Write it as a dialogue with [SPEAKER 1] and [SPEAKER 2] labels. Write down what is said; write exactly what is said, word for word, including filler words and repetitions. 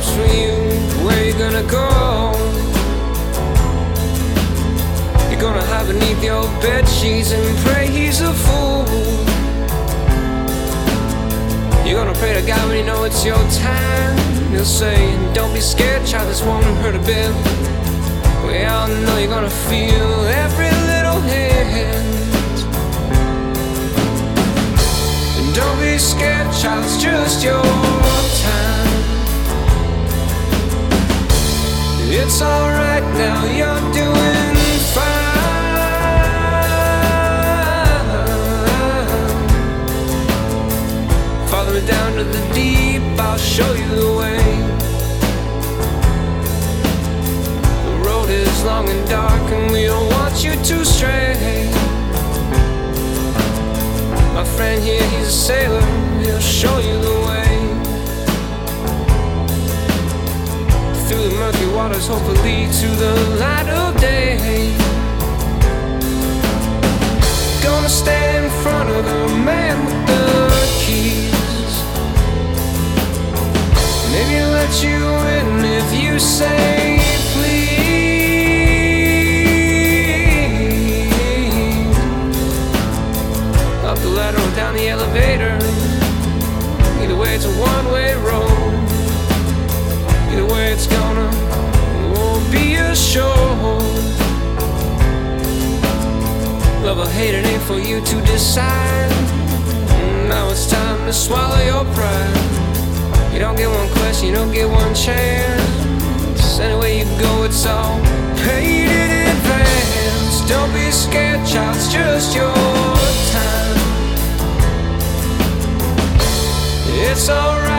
[SPEAKER 1] comes for you. Where you gonna go? You're gonna hide beneath your bed sheets and pray he's a fool. You're gonna pray to God when you know it's your time. He'll say, don't be scared, child, this won't hurt a bit. We all know you're gonna feel every little hint. Don't be scared, child, it's just your time. It's alright now, you're doing fine. Follow me down to the deep, I'll show you the way. The road is long and dark and we don't want you to stray. My friend here, he's a sailor, he'll show you the way. Through the murky waters, hopefully to the light of day. Gonna stand in front of the man with the keys. Maybe he'll let you in if you say please. Up the ladder or down the elevator. Either way it's a one-way road. Either way it's gonna won't be a show. Love or hate, it ain't for you to decide. Now it's time to swallow your pride. You don't get one question, you don't get one chance. Anyway you go, it's all paid in advance. Don't be scared, child, it's just your time. It's alright.